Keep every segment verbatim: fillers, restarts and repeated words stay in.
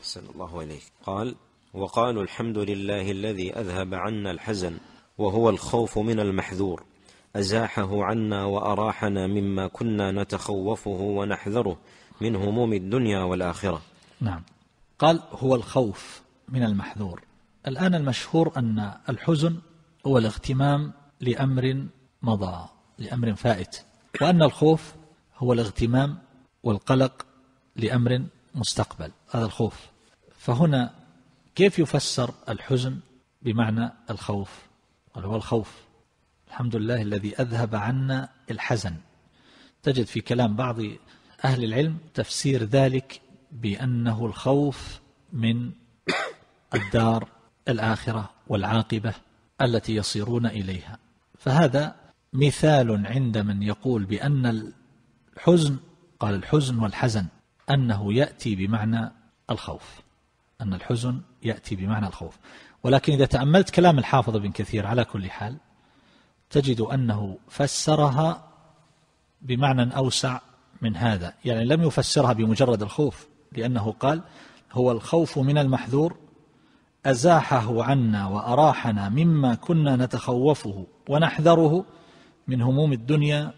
صلى الله عليه قال: وقالوا الحمد لله الذي أذهب عنا الحزن وهو الخوف من المحذور، أزاحه عنا وأراحنا مما كنا نتخوفه ونحذره من هموم الدنيا والآخرة. نعم، قال هو الخوف من المحذور. الآن المشهور أن الحزن هو الاغتمام لأمر مضى، لأمر فائت، وأن الخوف هو الاغتمام والقلق لأمر مستقبل. هذا الخوف. فهنا كيف يفسر الحزن بمعنى الخوف؟ قال هو الخوف، الحمد لله الذي أذهب عنا الحزن. تجد في كلام بعض أهل العلم تفسير ذلك بأنه الخوف من الدار الآخرة والعاقبة التي يصيرون إليها. فهذا مثال عند من يقول بأن الحزن، قال الحزن والحزن، أنه يأتي بمعنى الخوف، أن الحزن يأتي بمعنى الخوف. ولكن إذا تأملت كلام الحافظ بن كثير على كل حال تجد أنه فسرها بمعنى أوسع من هذا، يعني لم يفسرها بمجرد الخوف، لأنه قال هو الخوف من المحذور، أزاحه عنا وأراحنا مما كنا نتخوفه ونحذره من هموم الدنيا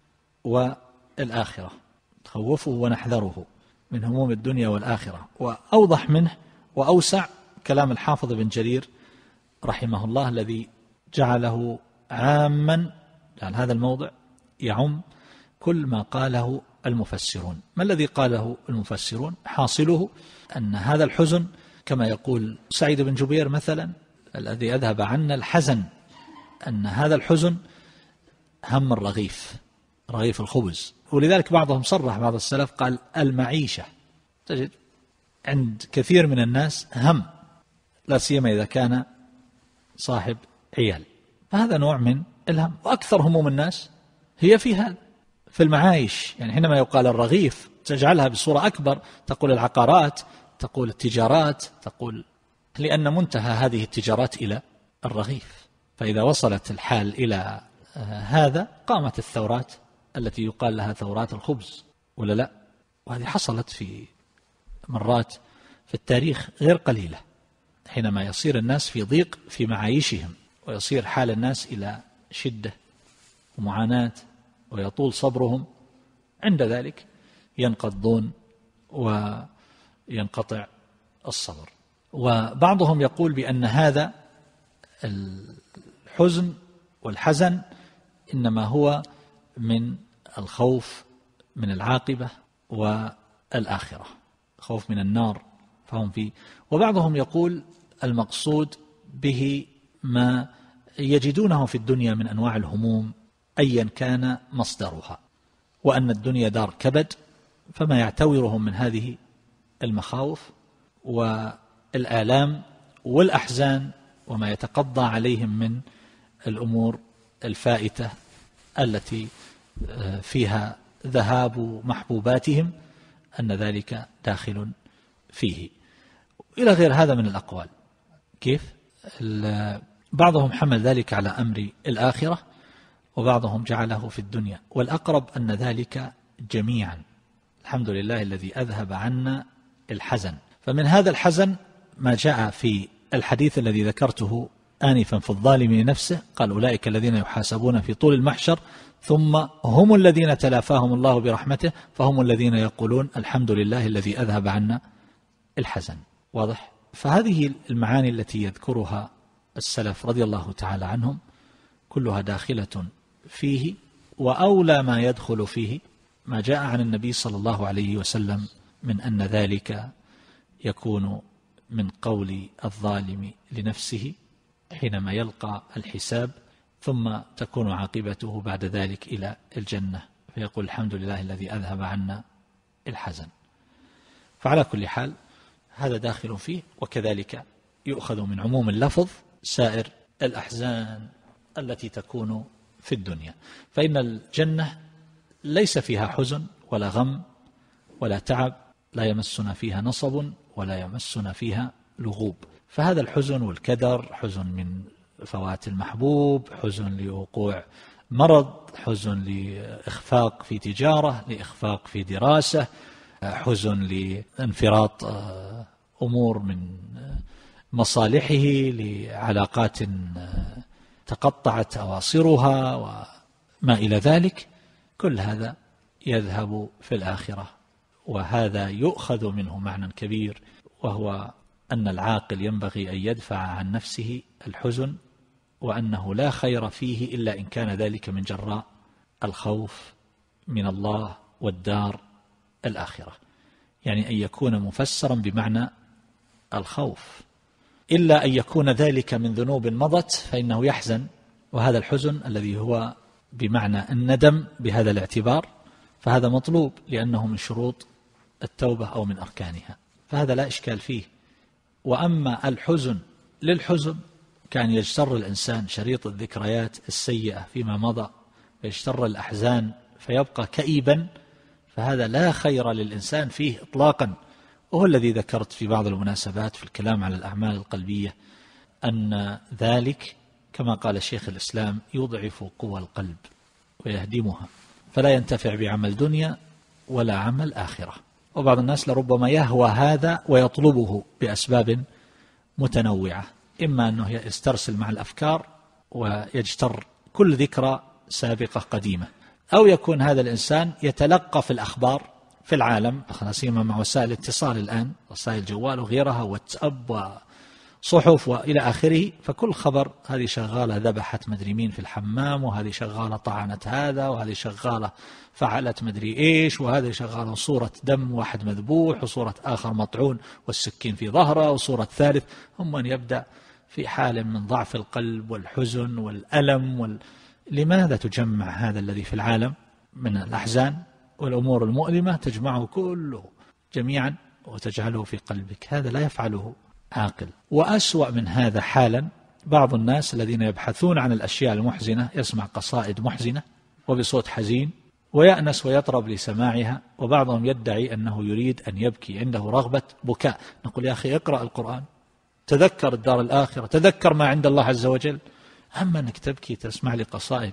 والآخرة. تخوفه ونحذره من هموم الدنيا والآخرة. وأوضح منه وأوسع كلام الحافظ بن جرير رحمه الله الذي جعله عاما، يعني هذا الموضع يعم كل ما قاله المفسرون. ما الذي قاله المفسرون؟ حاصله أن هذا الحزن كما يقول سعيد بن جبير مثلا الذي أذهب عنا الحزن، أن هذا الحزن هم الرغيف، رغيف الخبز. ولذلك بعضهم صرح، بعض السلف قال المعيشة. تجد عند كثير من الناس هم، لا سيما إذا كان صاحب عيال، فهذا نوع من الهم. وأكثر هموم الناس هي في هذا، في المعايش. يعني حينما يقال الرغيف تجعلها بصورة أكبر، تقول العقارات، تقول التجارات، تقول، لأن منتهى هذه التجارات إلى الرغيف. فإذا وصلت الحال إلى هذا قامت الثورات التي يقال لها ثورات الخبز، ولا لا؟ وهذه حصلت في مرات في التاريخ غير قليلة، حينما يصير الناس في ضيق في معايشهم، ويصير حال الناس إلى شدة ومعاناة ويطول صبرهم، عند ذلك ينقضون وينقطع الصبر. وبعضهم يقول بأن هذا الحزن والحزن إنما هو من الخوف من العاقبة والآخرة، خوف من النار فهم فيه. وبعضهم يقول المقصود به ما يجدونه في الدنيا من أنواع الهموم أيا كان مصدرها، وأن الدنيا دار كبد، فما يعتورهم من هذه المخاوف والآلام والأحزان وما يتقضى عليهم من الأمور الفائتة التي فيها ذهاب محبوباتهم، أن ذلك داخل فيه، إلى غير هذا من الأقوال. كيف؟ بعضهم حمل ذلك على أمر الآخرة، وبعضهم جعله في الدنيا، والأقرب أن ذلك جميعا. الحمد لله الذي أذهب عنا الحزن. فمن هذا الحزن ما جاء في الحديث الذي ذكرته آنفا في الظالم لنفسه، قال أولئك الذين يحاسبون في طول المحشر ثم هم الذين تلافاهم الله برحمته فهم الذين يقولون الحمد لله الذي أذهب عنا الحزن. واضح؟ فهذه المعاني التي يذكرها السلف رضي الله تعالى عنهم كلها داخلة فيه، وأولى ما يدخل فيه ما جاء عن النبي صلى الله عليه وسلم من أن ذلك يكون من قول الظالم لنفسه حينما يلقى الحساب، ثم تكون عاقبته بعد ذلك إلى الجنة، فيقول الحمد لله الذي أذهب عنا الحزن. فعلى كل حال هذا داخل فيه. وكذلك يؤخذ من عموم اللفظ سائر الأحزان التي تكون في الدنيا، فإن الجنة ليس فيها حزن ولا غم ولا تعب، لا يمسنا فيها نصب ولا يمسنا فيها لغوب. فهذا الحزن والكدر، حزن من فوات المحبوب، حزن لوقوع مرض، حزن لإخفاق في تجارة، لإخفاق في دراسة، حزن لانفراط أمور من مصالحه لعلاقات تقطعت أواصرها وما إلى ذلك، كل هذا يذهب في الآخرة. وهذا يؤخذ منه معنى كبير، وهو أن العاقل ينبغي أن يدفع عن نفسه الحزن، وأنه لا خير فيه إلا إن كان ذلك من جراء الخوف من الله والدار الآخرة، يعني أن يكون مفسرا بمعنى الخوف، إلا أن يكون ذلك من ذنوب مضت فإنه يحزن، وهذا الحزن الذي هو بمعنى الندم بهذا الاعتبار فهذا مطلوب، لأنه من شروط التوبة أو من أركانها، فهذا لا إشكال فيه. وأما الحزن للحزن كان يجتر الإنسان شريط الذكريات السيئة فيما مضى، يجتر الأحزان فيبقى كئيبا، فهذا لا خير للإنسان فيه إطلاقا. وهو الذي ذكرت في بعض المناسبات في الكلام على الأعمال القلبية أن ذلك كما قال شيخ الإسلام يضعف قوى القلب ويهدمها، فلا ينتفع بعمل دنيا ولا عمل آخرة. وبعض الناس لربما يهوى هذا ويطلبه بأسباب متنوعة، إما أنه يسترسل مع الأفكار ويجتر كل ذكرى سابقة قديمة، أو يكون هذا الإنسان يتلقف الأخبار في العالم، خاصة مع وسائل الاتصال الآن، وسائل الجوال وغيرها واتساب وصحف وإلى آخره، فكل خبر هذه شغالة ذبحت مدري مين في الحمام، وهذه شغالة طعنت هذا، وهذه شغالة فعلت مدري إيش، وهذه شغالة صورة دم واحد مذبوح وصورة آخر مطعون والسكين في ظهره وصورة ثالث، هم من يبدأ في حال من ضعف القلب والحزن والألم وال... لماذا تجمع هذا الذي في العالم من الأحزان والأمور المؤلمة، تجمعه كله جميعا وتجعله في قلبك؟ هذا لا يفعله عاقل. وأسوأ من هذا حالا بعض الناس الذين يبحثون عن الأشياء المحزنة، يسمع قصائد محزنة وبصوت حزين ويأنس ويطرب لسماعها، وبعضهم يدعي أنه يريد أن يبكي، عنده رغبة بكاء. نقول يا أخي اقرأ القرآن، تذكر الدار الآخرة، تذكر ما عند الله عز وجل. أما أنك تبكي تسمع لي قصائد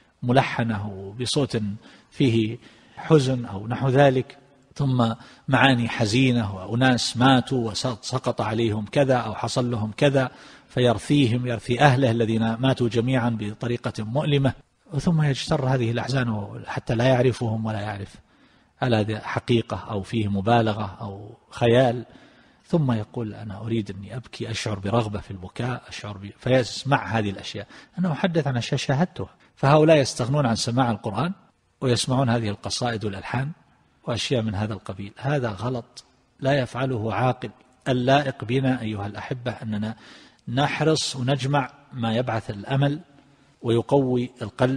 ملحنة بصوت فيه حزن أو نحو ذلك، ثم معاني حزينة وأناس ماتوا وسقط عليهم كذا أو حصل لهم كذا فيرثيهم، يرثي أهله الذين ماتوا جميعا بطريقة مؤلمة، ثم يجتر هذه الأحزان حتى لا يعرفهم ولا يعرف هل هذا حقيقة أو فيه مبالغة أو خيال، ثم يقول أنا أريد أني أبكي، أشعر برغبة في البكاء، أشعر ب... فيسمع هذه الأشياء. أنا أحدث عن أشياء شاهدتها. فهؤلاء يستغنون عن سماع القرآن ويسمعون هذه القصائد والألحان وأشياء من هذا القبيل. هذا غلط لا يفعله عاقل. اللائق بنا أيها الأحبة أننا نحرص ونجمع ما يبعث الأمل ويقوي القلب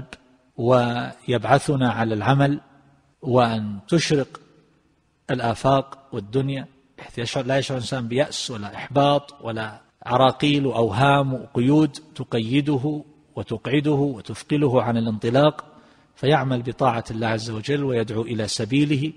ويبعثنا على العمل، وأن تشرق الآفاق والدنيا بحيث لا يشعر الإنسان بيأس ولا إحباط ولا عراقيل وأوهام وقيود تقيده وتقعده وتثقله عن الانطلاق، فيعمل بطاعة الله عز وجل ويدعو إلى سبيله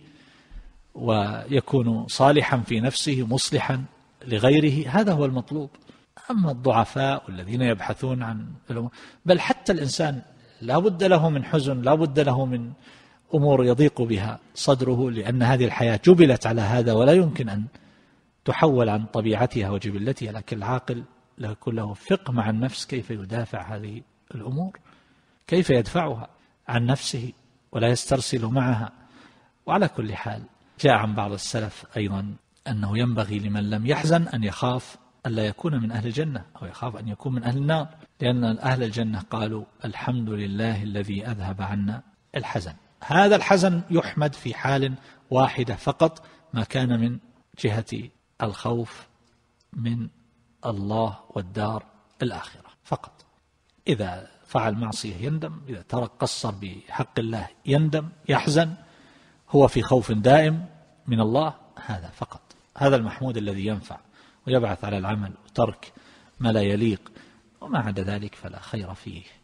ويكون صالحا في نفسه مصلحا لغيره. هذا هو المطلوب. أما الضعفاء والذين يبحثون عن الأمور، بل حتى الإنسان لا بد له من حزن، لا بد له من أمور يضيق بها صدره، لأن هذه الحياة جبلت على هذا ولا يمكن أن تحول عن طبيعتها وجبلتها. لكن العاقل يكون له فقه مع النفس كيف يدافع هذه الأمور، كيف يدفعها عن نفسه ولا يسترسل معها. وعلى كل حال جاء عن بعض السلف أيضا أنه ينبغي لمن لم يحزن أن يخاف ألا يكون من أهل الجنة أو يخاف أن يكون من أهل النار، لأن أهل الجنة قالوا الحمد لله الذي أذهب عنا الحزن. هذا الحزن يحمد في حال واحدة فقط، ما كان من جهة الخوف من الله والدار الآخرة فقط. إذا فعل معصية يندم، إذا ترك قصر بحق الله يندم يحزن، هو في خوف دائم من الله، هذا فقط. هذا المحمود الذي ينفع ويبعث على العمل وترك ما لا يليق، وما عدا ذلك فلا خير فيه.